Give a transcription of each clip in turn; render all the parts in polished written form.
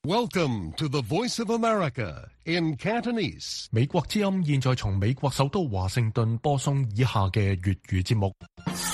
Welcome to the Voice of America in Cantonese. 美國之音現在從美國首都華盛頓播送以下嘅粵語節目。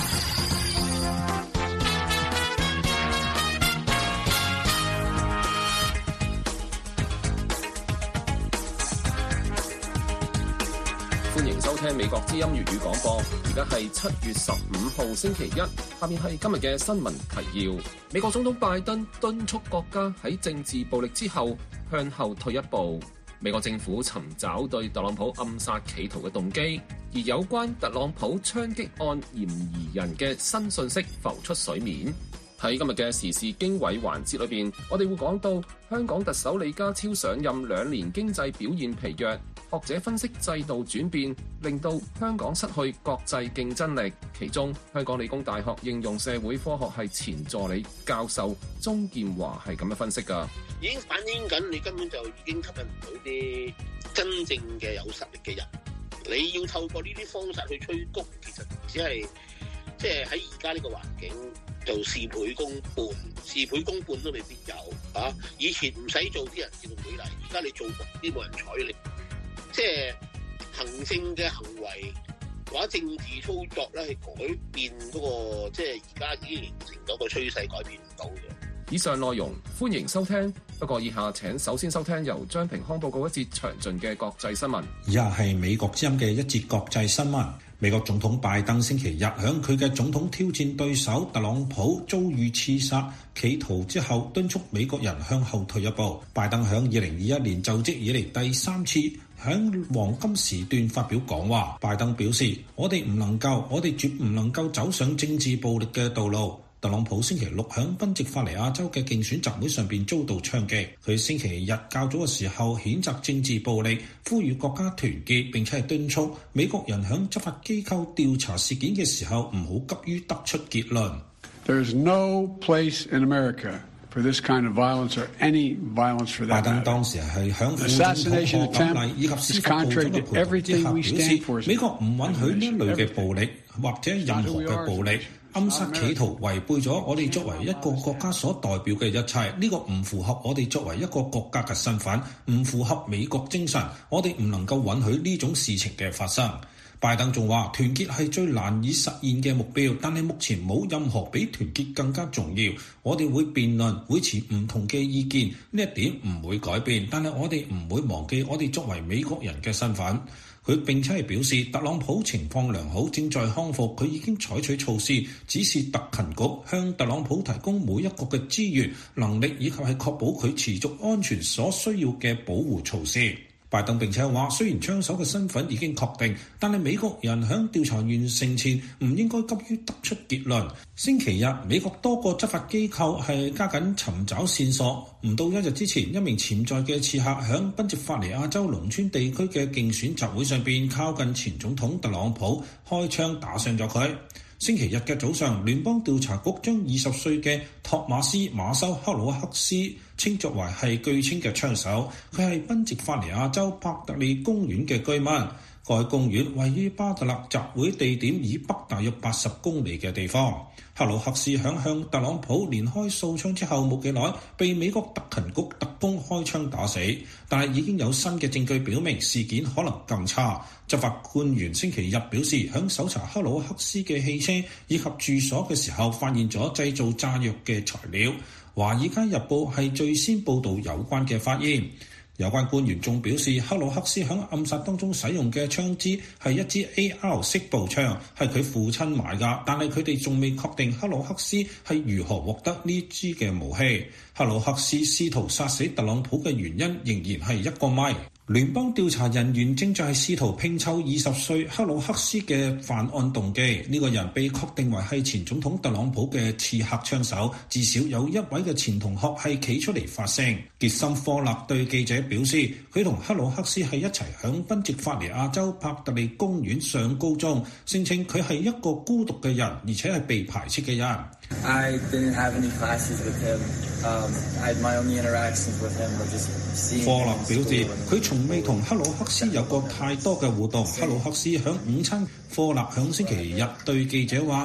歡迎收聽美國之音粵語廣播，而家係7月15號星期一。下面係今日嘅新聞提要。美國總統拜登敦促國家喺政治暴力之後向後退一步。美國政府尋找對特朗普暗殺企圖嘅動機，而有關特朗普槍擊案嫌疑人嘅新信息浮出水面。喺今日嘅時事經緯環節裏邊，我哋會講到香港特首李家超上任2年經濟表現疲弱，學者分析制度轉變令到香港失去國際競爭力。其中，香港理工大學應用社會科學系前助理教授鍾建華係咁樣分析㗎。 已經反映緊你根本就已經吸引唔到啲真正嘅有實力嘅人。你要透過呢啲方式去催谷，其實只係即係喺而家呢個環境就事倍功半都未必有啊！以前唔使做啲人自動會嚟，而家你做啲冇人睬你。即係行政嘅行為或者政治操作咧，係改變嗰個即係而家已經形成咗個趨勢，改變唔到嘅。 以上內容歡迎收聽，不過以下請首先收聽由張平康報告一節詳盡嘅國際新聞。 以下係美國之音嘅一節國際新聞。美國總統拜登星期日響佢嘅總統挑戰對手特朗普遭遇刺殺企圖之後，敦促美國人向後退一步。拜登響2021年就職以嚟第3次響黃金時段發表講話。拜登表示：我哋絕唔能夠走上政治暴力嘅道路。特朗普星期六響賓夕法尼亞州嘅競選集會上邊遭到槍擊。佢星期日較早嘅時候譴責政治暴力，呼籲國家團結，並且係敦促美國人響執法機構調查事件嘅時候唔好急於得出結論。 There is no place in America for this kind of violence or any violence for that matter. 拜登當時係響副總統賀錦麗以及司法部長嘅陪同之下表示，美國唔允許呢一類嘅暴力或者任何嘅暴力。暗殺企圖違背咗我哋作為一個國家所代表嘅一切，呢個唔符合我哋作為一個國家嘅身份，唔符合美國精神，我哋唔能夠允許呢種事情嘅發生。拜登仲話團結係最難以實現嘅目標，但係目前冇任何比團結更加重要。我哋會辯論，會持唔同嘅意見，呢一點唔會改變，但係我哋唔會忘記我哋作為美國人嘅身份。佢並且係表示，特朗普情況良好，正在康復。佢已經採取措施，指示特勤局向特朗普提供每一個嘅資源、能力以及係確保佢持續安全所需要嘅保護措施。拜登並且話，雖然槍手嘅身份已經確定，但係美國人喺調查完成前唔應該急於得出結論。星期日，美國多個執法機構係加緊尋找線索。唔到1日之前，一名潛在嘅刺客響賓夕法尼亞州農村地區嘅競選集會上邊靠近前總統特朗普，開槍打傷咗佢。星期日嘅早上，聯邦調查局將20歲嘅托馬斯馬修克魯克斯稱作為係據稱嘅槍手，佢係賓夕法尼亞州伯特利公園嘅居民。該公園位於巴特勒集會地點以北大約80公里嘅地方。克魯克斯向特朗普連開數槍之後冇幾耐，被美國特勤局特工開槍打死，但係已經有新嘅證據表明事件可能更差。執法官員星期日表示，響搜查克魯克斯嘅汽車以及住所嘅時候，發現咗製造炸藥嘅材料。華爾街日報係最先報導有關嘅發現。有關官員仲表示，克魯克斯喺暗殺當中使用嘅槍支係一支 AR 式步槍，係佢父親買㗎，但係佢哋仲未確定克魯克斯係如何獲得呢支嘅武器。克魯克斯試圖殺死特朗普嘅原因仍然係一個謎。聯邦調查人員正在試圖拼湊20歲克魯克斯嘅犯案動機。呢個人被確定為係前總統特朗普嘅刺客槍手，至少有一位嘅前同學係企出嚟發聲。傑森科勒對記者表示，佢同克魯克斯係一齊響賓夕法尼亞州伯特利公園上高中，聲稱佢係一個孤獨嘅人，而且係被排斥嘅人。 I didn't have any classes with him. I had my only interactions with him were just seeing him. 科勒表示，佢從未同克魯克斯有過太多嘅互動。克魯克斯響午餐，科勒響星期日對記者話，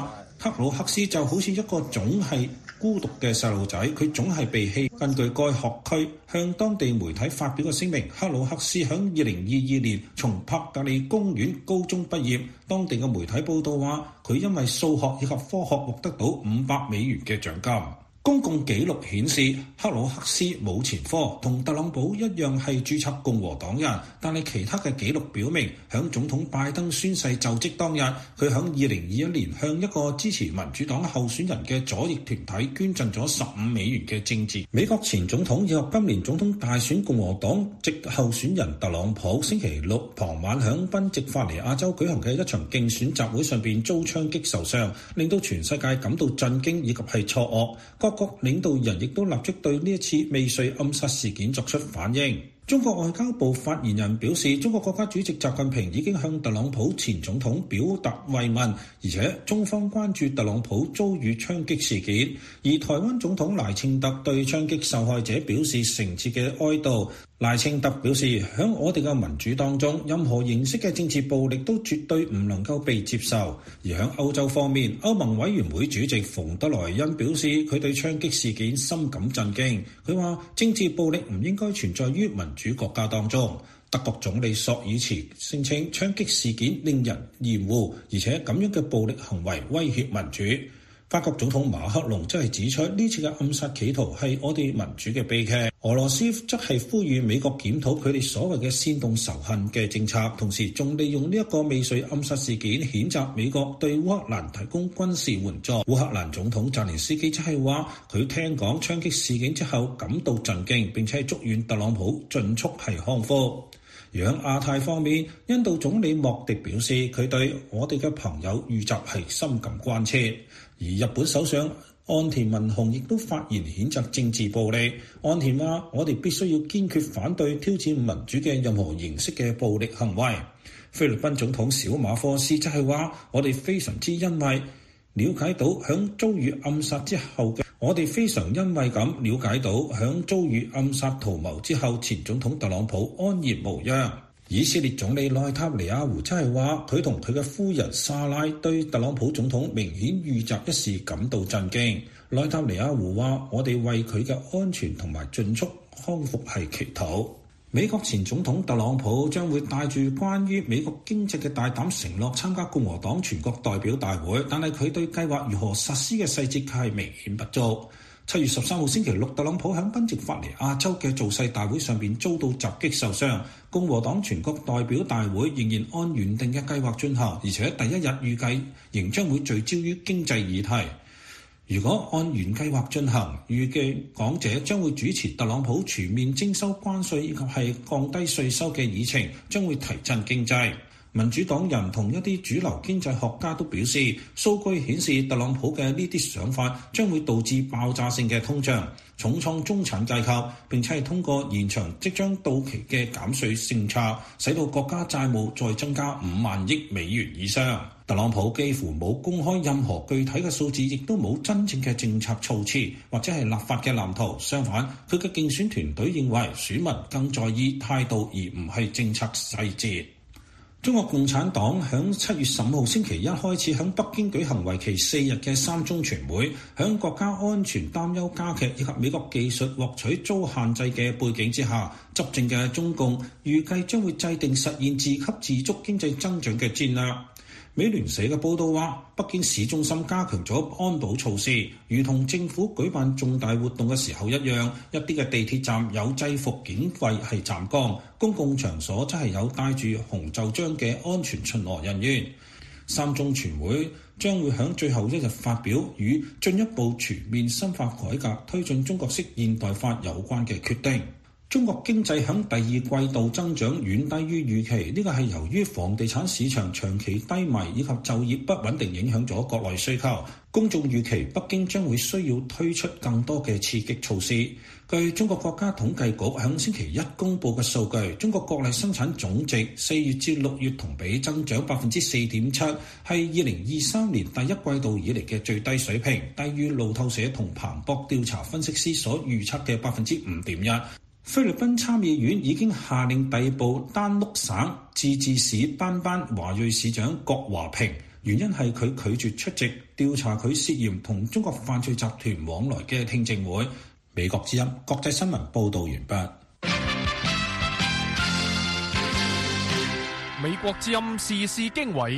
克魯克斯就好似一個總係孤獨嘅細路仔，佢總係被棄。根據該學區向當地媒體發表嘅聲明，克魯克斯喺2022年從柏特利公園高中畢業。當地嘅媒體報道話，佢因為數學以及科學獲得到$500嘅獎金。公共記錄顯示，克魯克斯冇前科，同特朗普一樣係註冊共和黨人，但係其他嘅記錄表明，響總統拜登宣誓就職當日，佢響2021年向一個支持民主黨候選人嘅左翼團體捐贈咗$15嘅政治。美國前總統以及今年總統大選共和黨籍候選人特朗普星期六傍晚響賓夕法尼亞州舉行嘅一場競選集會上邊遭槍擊受傷，令到全世界感到震驚以及係錯愕。各國領導人亦都立即對呢一次未遂暗殺事件作出反應。中國外交部發言人表示，中國國家主席習近平已經向特朗普前總統表達慰問，而且中方關注特朗普遭遇槍擊事件。而台灣總統賴清德對槍擊受害者表示誠摯嘅哀悼。賴清德表示，喺我哋嘅民主當中，任何形式嘅政治暴力都絕對唔能夠被接受。而喺歐洲方面，歐盟委員會主席馮德萊恩表示，佢對槍擊事件深感震驚。佢話政治暴力唔應該存在於民主國家當中。德國總理朔爾茨聲稱槍擊事件令人厭惡，而且咁樣嘅暴力行為威脅民主。法國總統馬克龍則係指出，呢次嘅暗殺企圖係我哋民主嘅悲劇。俄羅斯則係呼籲美國檢討佢哋所謂嘅煽動仇恨嘅政策，同時仲利用呢一個未遂暗殺事件譴責美國對烏克蘭提供軍事援助。烏克蘭總統澤連斯基則係話，佢聽講槍擊事件之後感到震驚，並且祝願特朗普盡速係康復。而喺亞太方面，印度總理莫迪表示，佢對我哋嘅朋友遇襲係深感關切。而日本首相岸田文雄亦都發言譴責政治暴力。岸田話：我哋必須要堅決反對挑戰民主嘅任何形式嘅暴力行為。菲律賓總統小馬科斯則係話：我哋非常之欣慰了解到響遭遇暗殺之後嘅，我哋非常欣慰咁了解到響遭遇暗殺圖謀之後，前總統特朗普安然無恙。以色列總理內塔尼亞胡真係話，佢同佢嘅夫人莎拉對特朗普總統明顯遇襲一事感到震驚。內塔尼亞胡話：我哋為佢嘅安全同埋迅速康復係祈禱。美國前總統特朗普將會帶住關於美國經濟嘅大膽承諾參加共和黨全國代表大會，但係佢對計劃如何實施嘅細節係明顯不足。7月13號星期六，特朗普喺賓夕法尼亞州嘅造勢大會上邊遭到襲擊受傷。共和黨全國代表大會仍然按原定嘅計劃進行，而且第一日預計仍將會聚焦於經濟議題。如果按原計劃進行，預計講者將會主持特朗普全面徵收關稅以及係降低稅收嘅議程，將會提振經濟。民主黨人同一啲主流經濟學家都表示，數據顯示特朗普嘅呢啲想法將會導致爆炸性嘅通脹，重創中產階級，並且係通過延長即將到期嘅減稅政策，使到國家債務再增加5萬億美元以上。特朗普幾乎冇公開任何具體嘅數字，亦都冇真正嘅政策措辭或者係立法嘅藍圖。相反，佢嘅競選團隊認為選民更在意態度而唔係政策細節。中國共產黨響7月15號星期一開始響北京舉行為期4日嘅3中全會，響國家安全擔憂加劇以及美國技術獲取遭限制嘅背景之下，執政嘅中共預計將會制定實現自給自足經濟增長嘅戰略。美聯社嘅報道話，北京市中心加強咗安保措施，如同政府舉辦重大活動嘅時候一樣，一啲嘅地鐵站有制服警衛係站崗，公共場所則係有戴住紅袖章嘅安全巡邏人員。3中全會將會喺最後一日發表與進一步全面深化改革、推進中國式現代化有關嘅決定。中國經濟喺第二季度增長遠低於預期，呢個係由於房地產市場長期低迷以及就業不穩定影響咗國內需求。公眾預期北京將會需要推出更多嘅刺激措施。據中國國家統計局喺星期一公佈嘅數據，中國國內生產總值4月至6月同比增長 4.7%， 係2023年第一季度以嚟嘅最低水平，低於路透社同彭博調查分析師所預測嘅 5.1%。菲律賓參議院已經下令逮捕丹碌省自治市班班華裔市長郭華平，原因係佢拒絕出席調查佢涉嫌同中國犯罪集團往來嘅聽證會。美國之音國際新聞報導完畢。 美國之音時事經緯，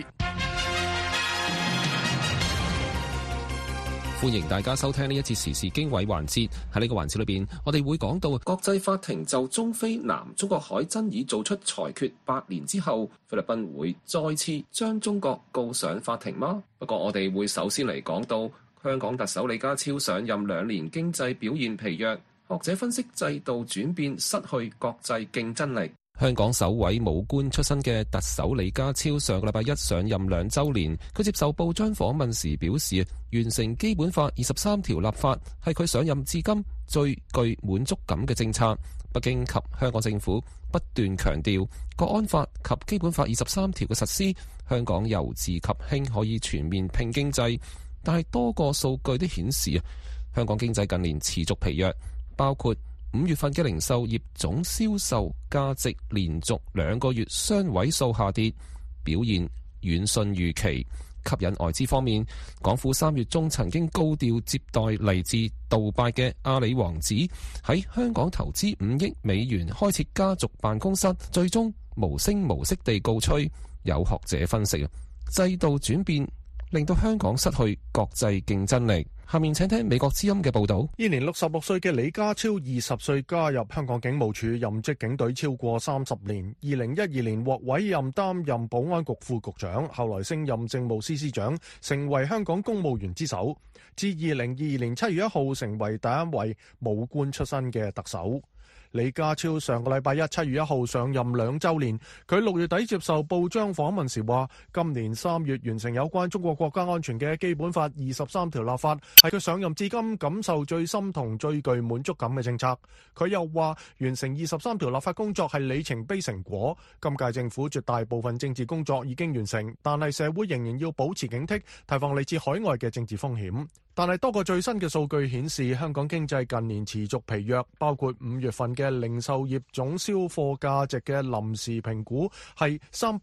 歡迎大家收聽呢一節時事經緯環節。喺呢個環節裏邊，我哋會講到國際法庭就中菲南中國海爭議做出裁決8年之後，菲律賓會再次將中國告上法庭嗎？不過我哋會首先嚟講到香港特首李家超上任2年，經濟表現疲弱，學者分析制度轉變失去國際競爭力。香港首位武官出身嘅特首李家超上個禮拜一上任2週年，佢接受報章訪問時表示，完成基本法23條立法係佢上任至今最具滿足感嘅政策。北京及香港政府不斷強調國安法及基本法23條嘅實施，香港由治及興可以全面拼經濟，但係多個數據都顯示香港經濟近年持續疲弱，包括5月份嘅零售業總銷售價值連續2個月雙位數下跌，表現遠遜預期。吸引外資方面，港府3月中曾經高調接待嚟自杜拜嘅阿里王子，喺香港投資5億美元開設家族辦公室，最終無聲無息地告吹。有學者分析，制度轉變令到香港失去國際競爭力。下面請聽美國之音嘅報導。 現年66歲嘅李家超20歲加入香港警務處，任職警隊超過30年。2012年獲委任擔任保安局副局長，後來升任政務司司長，成為香港公務員之首。至2022年7月1號成為第一位武官出身嘅特首。李家超上個禮拜一7月1號上任2週年，佢6月底接受報章訪問時話，今年3月完成有關中國國家安全嘅基本法23條立法，係佢上任至今感受最深同最具滿足感嘅政策。佢又話，完成23條立法工作係里程碑成果，今屆政府絕大部分政治工作已經完成，但係社會仍然要保持警惕，提防嚟自海外嘅政治風險。但係多個最新嘅數據顯示，香港經濟近年持續疲弱，包括5月份嘅零售業總銷貨價值嘅臨時評估係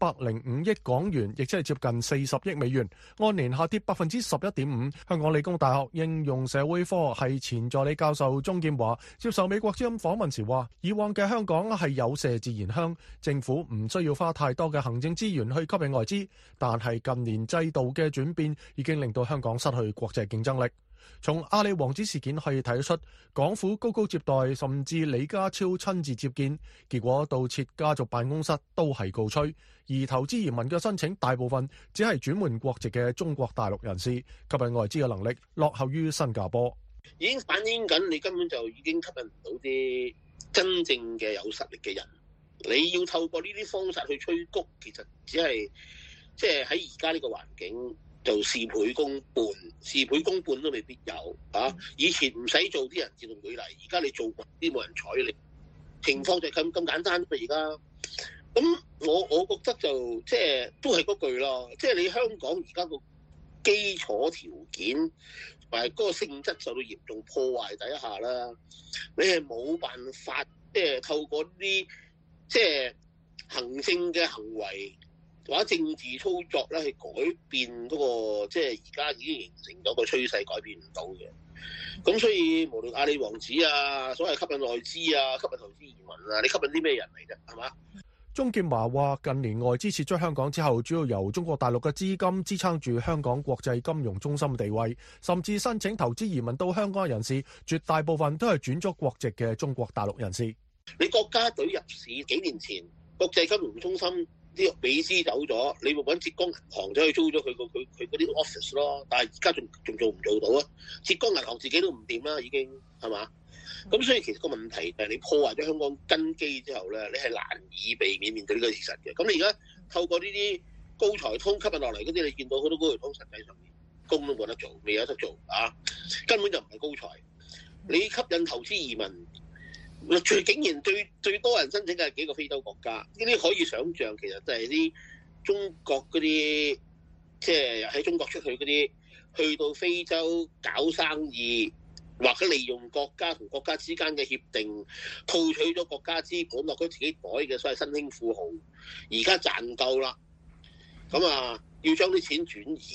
305億港元，亦即係接近40億美元，按年下跌11.5%。香港理工大學應用社會科系前助理教授鍾劍華接受美國之音訪問時話，以往嘅香港係有麝自然香，政府唔需要花太多嘅行政資源去吸引外資，但係近年制度嘅轉變已經令到香港失去國際競爭力。從阿里王子事件可以睇得出，港府高高接待，甚至李家超親自接見，結果盜設家族辦公室都係告吹。而投資移民嘅申請大部分只係轉換國籍嘅中國大陸人士，吸引外資嘅能力落後於新加坡。 已經反映緊你根本就已經吸引唔到啲真正嘅有實力嘅人。你要透過呢啲方式去催谷，其實只係即係喺而家呢個環境。就事倍功半都未必有啊！以前唔使做啲人自動舉例，而家你做啲冇人睬你，情況就咁簡單。而家咁我覺得就即係都係嗰句咯，即係你香港而家個基礎條件同埋嗰個性質受到嚴重破壞底下啦，你係冇辦法即係透過啲即係行政嘅行為。或者政治操作咧，去改變嗰個即係而家已經形成咗個趨勢，改變唔到嘅。咁所以無論阿里王子啊，所謂吸引外資啊、吸引投資移民啊，你吸引啲咩人嚟啫？係嘛？ 鍾劍華話：近年外資撤出香港之後，主要由中國大陸嘅資金支撐住香港國際金融中心地位，甚至申請投資移民到香港嘅人士，絕大部分都係轉咗國籍嘅中國大陸人士。 你國家隊入市幾年前，國際金融中心。啲美資走咗，你咪揾浙江銀行走去租咗佢嗰啲 office 咯。但係而家仲做唔做到啊？浙江銀行自己都唔掂啦，已經係嘛？咁所以其實個問題就係你破壞咗香港根基之後咧，你係難以避免面對呢個事實嘅。咁你而家透過呢啲高才通吸引落嚟嗰啲，你見到好多高才通實際上面工都冇得做，未有得做啊！根本就唔係高才。你吸引投資移民。竟然最多人申請嘅係幾個非洲國家，呢啲可以想像，其實就係啲中國嗰啲，即係喺中國出去嗰啲，去到非洲搞生意，或者利用國家同國家之間嘅協定，套取咗國家資本落咗自己袋嘅所謂新興富豪，而家賺夠啦，咁啊要將啲錢轉移，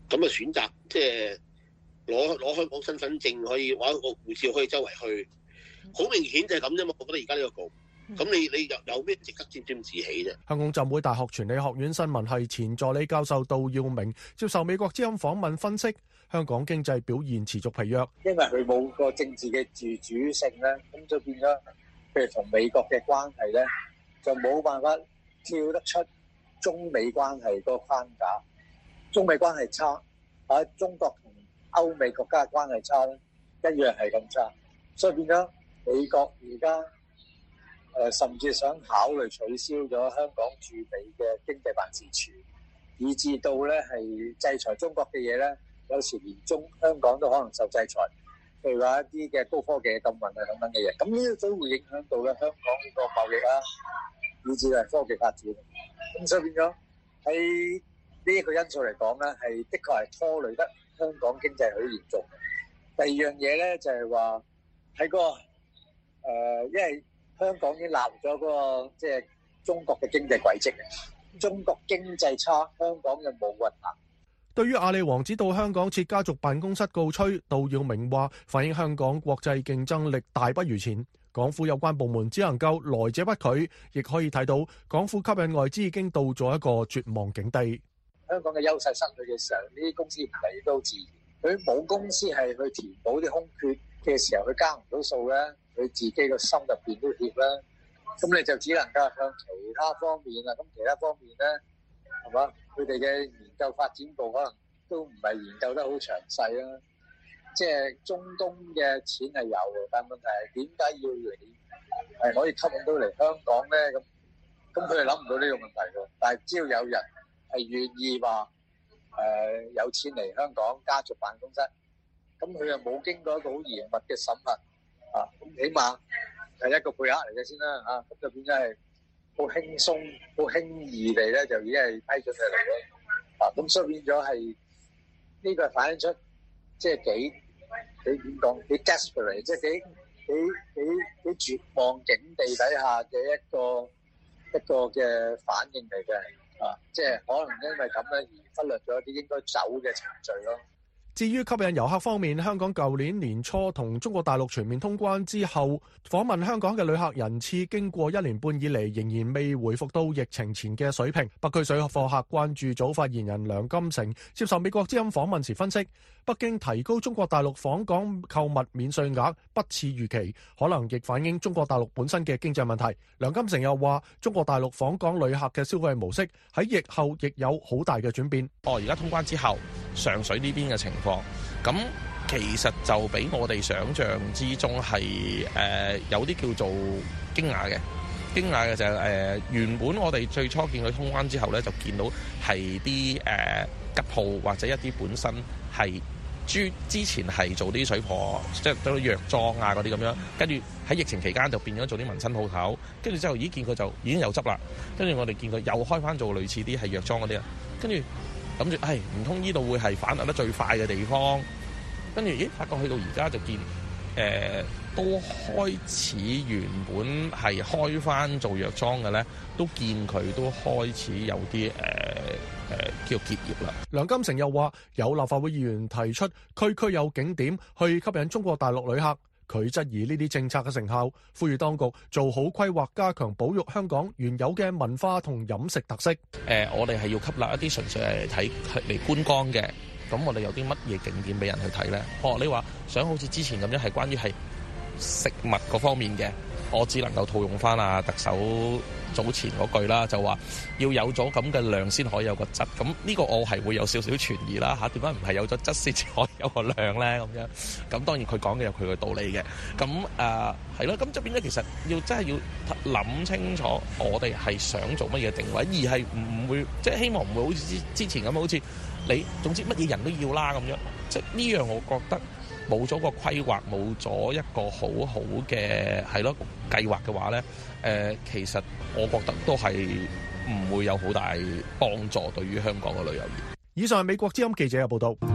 咁啊選擇即係攞香港身份證可以或者個護照可以周圍去，好明顯就係咁啫嘛。我覺得而家呢個局，咁你有咩值得沾沾自喜啫？ 香港浸會大學傳理學院新聞系前助理教授杜耀明接受美國之音訪問分析，香港經濟表現持續疲弱， 因為佢冇個政治嘅自主性咧，咁就變咗，譬如同美國嘅關係咧，就冇辦法跳得出中美關係個框架。中美關係差，中國同歐美國家嘅關係差咧，一樣係咁差，所以變咗美國而家甚至想考慮取消咗香港駐美嘅經濟辦事處，以至到咧係制裁中國嘅嘢咧，有時連香港都可能受制裁，譬如話一啲嘅高科技嘅禁運啊等等嘅嘢，咁呢啲都會影響到咧香港呢個貿易啦，以至係科技發展。咁所以變咗喺呢一個因素嚟講咧，係的確係拖累得香港經濟好嚴重。第二樣嘢咧就係話喺個因為香港已經納入咗嗰個即係中國嘅經濟軌跡嘅，中國經濟差，香港就冇運行。 對於阿里王子到香港設家族辦公室告吹，杜耀明話反映香港國際競爭力大不如前，港府有關部門只能夠來者不拒，亦可以睇到港府吸引外資已經到咗一個絕望境地。 香港嘅優勢失去嘅時候，呢啲公司唔嚟都自然。佢冇公司係去填補啲空缺嘅時候，佢交唔到數咧，佢自己個心入邊都怯啦。咁你就只能夠向其他方面啦。咁其他方面咧，係嘛？佢哋嘅研究發展部可能都唔係研究得好詳細啦。即係中東嘅錢係有嘅，但係問題係點解要嚟係可以吸引到嚟香港咧？咁佢哋諗唔到呢個問題嘅。但係只要有人係願意話有錢嚟香港家族辦公室，咁佢又冇經過一個好嚴密嘅審核啊，咁起碼係一個配額嚟嘅先啦嚇，咁就變咗係好輕鬆、好輕易地咧就已經係批准佢嚟咯啊，咁所以變咗係呢個係反映出即係幾點講幾 desperate， 即係幾絕望境地底下嘅一個嘅反應嚟嘅。即係可能因為咁咧而忽略咗一啲應該走嘅程序咯。 至於吸引遊客方面，香港舊年年初同中國大陸全面通關之後，訪問香港嘅旅客人次經過1年半以嚟仍然未回復到疫情前嘅水平。北區水貨客關注組發言人梁金成接受美國之音訪問時分析，北京提高中國大陸訪港購物免稅額不似預期，可能亦反映中國大陸本身嘅經濟問題。梁金成又話，中國大陸訪港旅客嘅消費模式喺疫後亦有好大嘅轉變。 而家通關之後，上水呢邊嘅情況，咁其實就比我哋想象之中係有啲叫做驚訝嘅。驚訝嘅就係原本我哋最初見佢通關之後咧，就見到係啲吉鋪或者一啲本身係之前係做啲水貨，即係啲藥妝啊嗰啲咁樣，跟住喺疫情期間就變咗做啲民生鋪頭，跟住之後見佢就已經有執啦，跟住我哋見佢又開翻做類似啲係藥妝嗰啲啊，跟住諗住唔通呢度會係反彈得最快嘅地方，跟住發覺去到而家就見都開始原本係開翻做藥妝嘅咧，都見佢都開始有啲叫結業啦。 梁金成又話，有立法會議員提出區區有景點去吸引中國大陸旅客，佢質疑呢啲政策嘅成效，呼籲當局做好規劃，加強保育香港原有嘅文化同飲食特色。 我哋係要吸納一啲純粹係睇嚟觀光嘅，咁我哋有啲乜嘢景點俾人去睇咧？你話想好似之前咁樣係關於係食物嗰方面嘅，我只能夠套用翻特首早前嗰句啦，就話要有咗咁嘅量先可以有個質。咁呢個我係會有少少存疑啦嚇，點解唔係有咗質先至可以有個量咧？咁樣咁當然佢講嘅有佢嘅道理嘅。咁係咯，咁就變咗其實真係要諗清楚，我哋係想做乜嘢定位，而係唔會即係希望唔會好似之前咁，好似你總之乜嘢人都要啦咁樣。即係呢樣我覺得。冇咗個規劃，冇咗一個好好嘅計劃嘅話咧，其實我覺得都係唔會有好大幫助對於香港嘅旅遊業。 以上係美國之音記者嘅報道。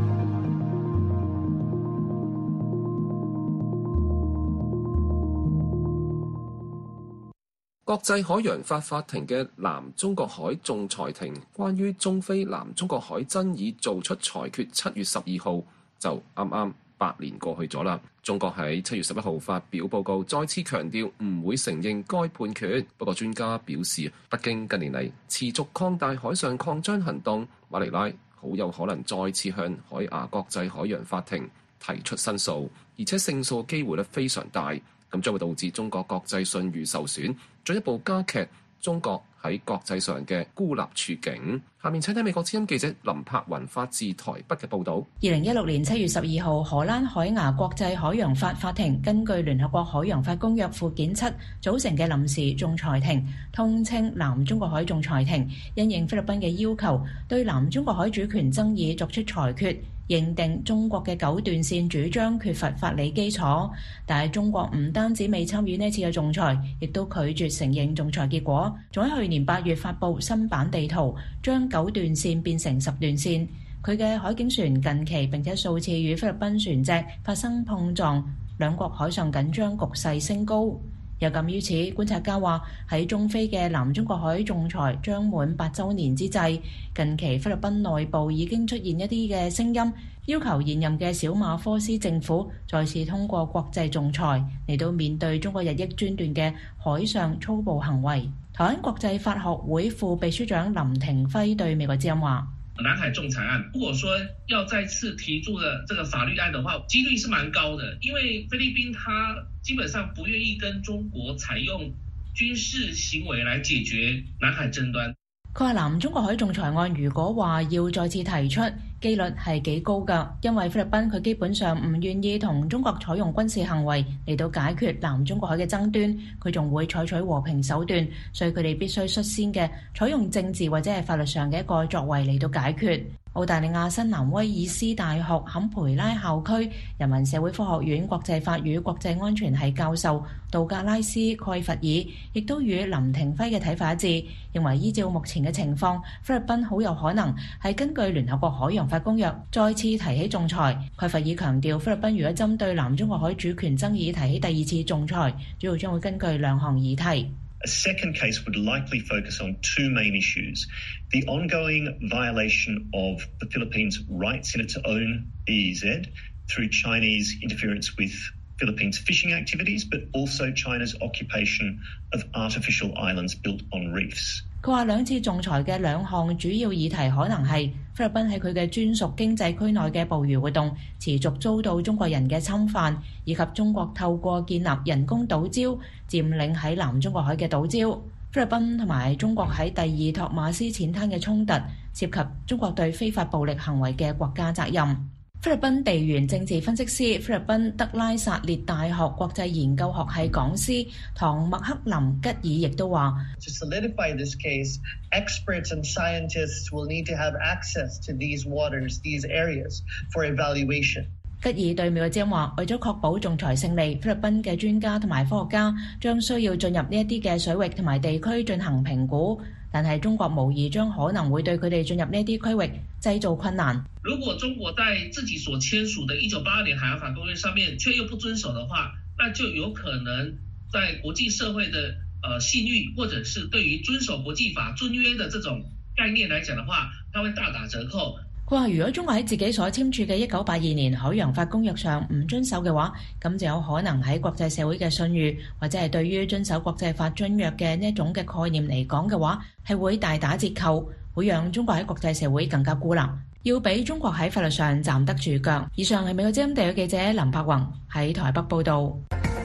國際海洋法法庭嘅南中國海仲裁庭關於中菲南中國海爭議做出裁決，7月12號就啱啱8年過去咗啦。中國喺7月11號發表報告，再次強調唔會承認該判決。不過專家表示，北京近年嚟持續擴大海上擴張行動，馬尼拉好有可能再次向海牙國際海洋法庭提出申訴，而且勝訴機會率非常大，咁將會導致中國國際信譽受損，進一步加劇中國喺國際上嘅孤立處境。下面請睇美國之音記者林柏雲發自台北嘅報導。 2016年7月12號，荷蘭海牙國際海洋法法庭根據聯合國海洋法公約附件7組成嘅臨時仲裁庭，通稱南中國海仲裁庭，因應菲律賓嘅要求，對南中國海主權爭議作出裁決，認定中國嘅9段線主張缺乏法理基礎。但係中國唔單止未參與呢次嘅仲裁，亦都拒絕承認仲裁結果，仲喺去年8月發布新版地圖，將9段線變成10段線。佢嘅海警船近期並且數次與菲律賓船隻發生碰撞，兩國海上緊張局勢升高。有鑑於此，觀察家話喺中菲嘅南中國海仲裁將滿8週年之際，近期菲律賓內部已經出現一啲嘅聲音，要求現任嘅小馬科斯政府再次通過國際仲裁嚟到面對中國日益專斷嘅海上粗暴行為。台灣國際法學會副秘書長林廷輝對美國之音話： 南海仲裁案，如果說要再次提出的這個法律案的話，幾率是蠻高的，因為菲律賓它基本上不願意跟中國採用軍事行為來解決南海爭端。 佢話南中國海仲裁案如果話要再次提出，機率係幾高㗎，因為菲律賓佢基本上唔願意同中國採用軍事行為嚟到解決南中國海嘅爭端，佢仲會採取和平手段，所以佢哋必須率先嘅採用政治或者係法律上嘅一個作為嚟到解決。澳大利亞新南威爾斯大學坎培拉校區人民社會科學院國際法與國際安全系教授杜格拉斯蓋弗爾亦都與林廷輝嘅睇法一致，認為依照目前嘅情況，菲律賓好有可能係根據聯合國海洋法公約再次提起仲裁。蓋弗爾強調，菲律賓如果針對南中國海主權爭議提起第二次仲裁，主要將會根據2項議題。 A second case would likely focus on 2 main issues: the ongoing violation of the Philippines' rights in its own EEZ through Chinese interference with Philippines fishing activities, but also China's occupation of artificial islands built on reefs. 佢話兩次仲裁嘅2項主要議題可能係菲律賓喺佢嘅專屬經濟區內嘅捕魚活動持續遭到中國人嘅侵犯，以及中國透過建立人工島礁佔領喺南中國海嘅島礁。菲律賓同埋中國喺第2托馬斯淺灘嘅衝突涉及中國對非法暴力行為嘅國家責任。菲律賓地緣政治分析師、菲律賓德拉薩列大學國際研究學系講師唐麥克林吉爾亦都話 ：To solidify this case, experts and scientists will need to have access to these waters, these areas for evaluation. 吉爾對美國之音話：為咗確保仲裁勝利，菲律賓嘅專家同埋科學家將需要進入呢一啲嘅水域同埋地區進行評估。但係中國無疑將可能會對佢哋進入呢啲區域製造困難。 如果中國在自己所簽署的1982年海洋法公約上面卻又不遵守的話，那就有可能在國際社會的信譽，或者是對於遵守國際法遵約的這種概念來講的話，它會大打折扣。 佢話：如果中國喺自己所簽署嘅1982年海洋法公約上唔遵守嘅話，咁就有可能喺國際社會嘅信譽，或者係對於遵守國際法遵約嘅呢一種嘅概念嚟講嘅話，係會大打折扣，會讓中國喺國際社會更加孤立，要俾中國喺法律上站得住腳。以上係美國之音地嘅記者林柏宏喺台北報導。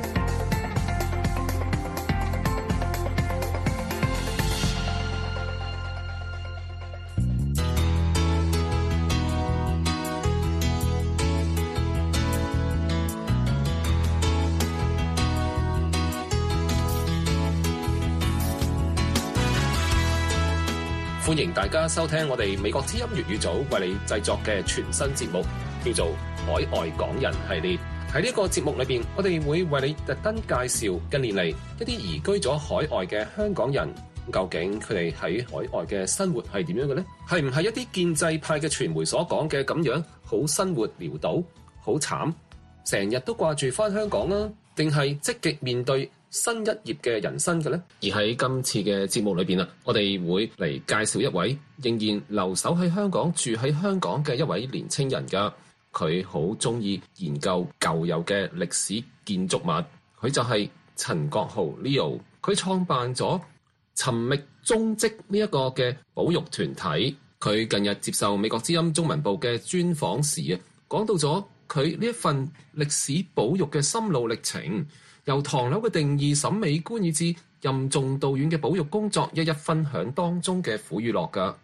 歡迎大家收聽我哋美國之音粵語組為你製作嘅全新節目，叫做《海外港人系列》。喺呢個節目裏邊，我哋會為你特登介紹近年嚟一啲移居咗海外嘅香港人，究竟佢哋喺海外嘅生活係點樣嘅呢？係唔係一啲建制派嘅傳媒所講嘅咁樣，好生活潦倒、好慘，成日都掛住返香港啊？定係積極面對新一頁嘅人生嘅呢？而喺今次嘅節目裏邊啊，我哋會嚟介紹一位仍然留守喺香港、住喺香港嘅一位年青人㗎。佢好中意研究舊有嘅歷史建築物，佢就係陳國豪 Leo。佢創辦咗尋覓蹤跡呢一個嘅保育團體。佢近日接受美國之音中文部嘅專訪時啊，講到咗佢呢一份歷史保育嘅心路歷程，由唐樓嘅定義、審美觀以至任重道遠嘅保育工作，一一分享當中嘅苦與樂㗎。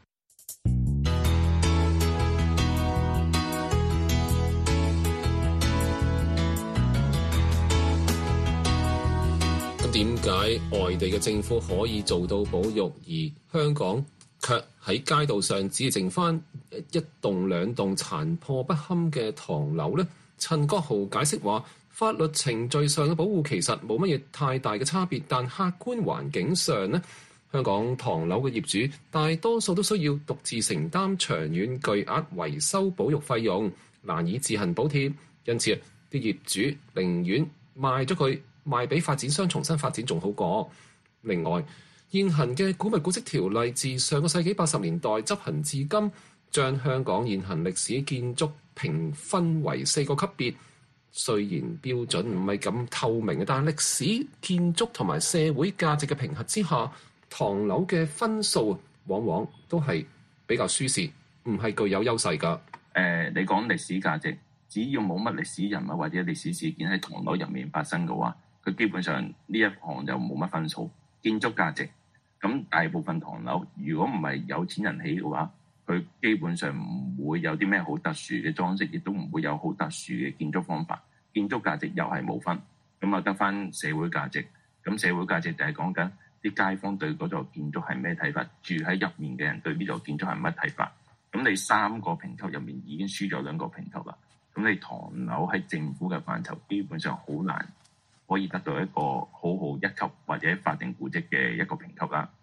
點解外地嘅政府可以做到保育，而香港卻喺街道上只剩翻一棟兩棟殘破不堪嘅唐樓呢？陳國豪解釋話，法律程序上嘅保護其實冇乜嘢太大嘅差別，但客觀環境上呢，香港唐樓嘅業主大多數都需要獨自承擔長遠巨額維修保育費用，難以自行補貼，因此啲業主寧願賣咗佢，賣俾發展商重新發展仲好過。另外，現行嘅古物古蹟條例自上個世紀80年代執行至今，將香港現行歷史建築評分為4個級別。雖然標準唔係咁透明嘅，但係歷史建築同埋社會價值嘅評核之下，唐樓嘅分數往往都係比較輸蝕，唔係具有優勢㗎。 你講歷史價值，只要冇乜歷史人物或者歷史事件喺唐樓入面發生嘅話，佢基本上呢一行就冇乜分數。建築價值，咁大部分唐樓如果唔係有錢人起嘅話，佢基本上唔會有啲咩好特殊嘅裝飾，亦都唔會有好特殊嘅建築方法。建築價值又係冇分，咁啊得翻社會價值。咁社會價值就係講緊啲街坊對嗰座建築係咩睇法，住喺入面嘅人對呢座建築係乜睇法。咁你3個評級入面已經輸咗2個評級啦。咁你唐樓喺政府嘅範疇基本上好難可以得到一個好1級或者法定古蹟嘅一個評級啦。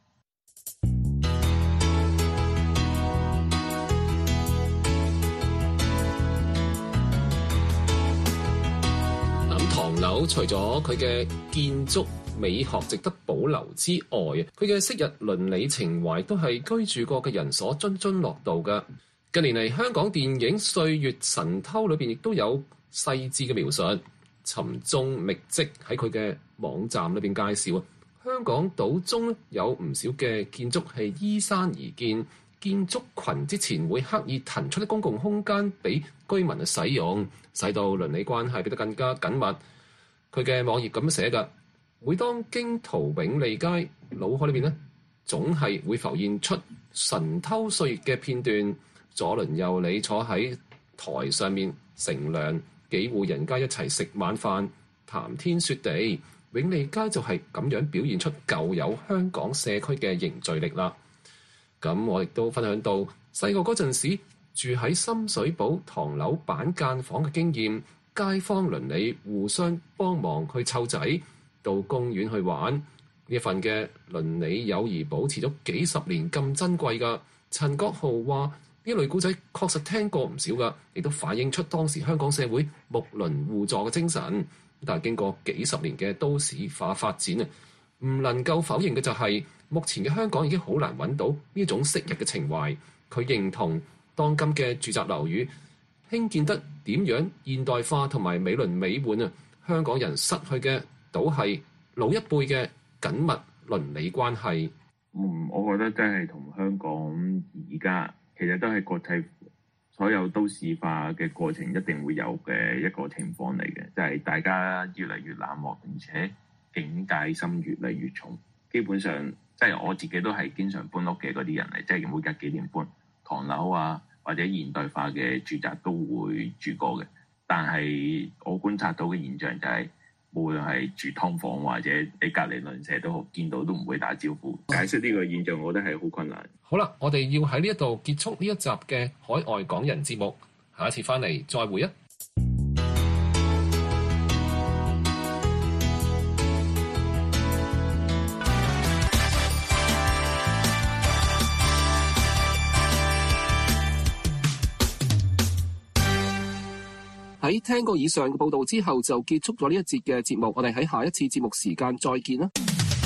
唐樓除咗佢嘅建築美學值得保留之外，佢嘅昔日倫理情懷都係居住過嘅人所津津樂道嘅。近年嚟，香港電影《歲月神偷》裏邊亦都有細緻嘅描述。尋蹤覓跡喺佢嘅網站裏邊介紹，香港島中有唔少嘅建築係依山而建，建築群之前會刻意騰出啲公共空間俾居民去使用，使到鄰里關係變得更加緊密。佢嘅網頁咁樣寫㗎，每當經途永利街，腦海裏邊呢總係會浮現出神偷歲月嘅片段，左鄰右里坐喺台上面乘涼，幾戶人家一齊食晚飯，談天說地。永利街就係咁樣表現出舊有香港社區嘅凝聚力啦。咁我亦都分享到細個嗰陣時住喺深水埗唐樓板間房嘅經驗，街坊鄰里互相幫忙去湊仔，到公園去玩，呢份嘅鄰里友誼保持咗幾十年咁珍貴㗎。陳國豪話：呢類故仔確實聽過唔少㗎，亦都反映出當時香港社會睦鄰互助嘅精神。但係經過幾十年嘅都市化發展啊，唔能夠否認嘅就係目前嘅香港已經好難揾到呢種昔日嘅情懷。佢認同當今嘅住宅樓宇興建得點樣現代化同埋美輪美奐啊，香港人失去嘅倒係老一輩嘅緊密鄰里關係。 我覺得真係同香港而家其實都係國際所有都市化嘅過程一定會有嘅一個情況嚟嘅，就係大家越嚟越冷漠，而且警戒心越嚟越重。基本上即係我自己都係經常搬屋嘅嗰啲人嚟，即係每隔幾年搬唐樓啊，或者現代化嘅住宅都會住過嘅。但係我觀察到嘅現象就係，無論係住劏房或者你隔離鄰舍都好，見到都唔會打招呼。解釋呢個現象，我覺得係好困難。 好啦，我哋要喺呢一度結束呢一集嘅海外港人節目，下一次翻嚟再會啊！喺喺聽過以上嘅報道之後，就結束咗呢一節嘅節目。我哋喺下一次節目時間再見啦。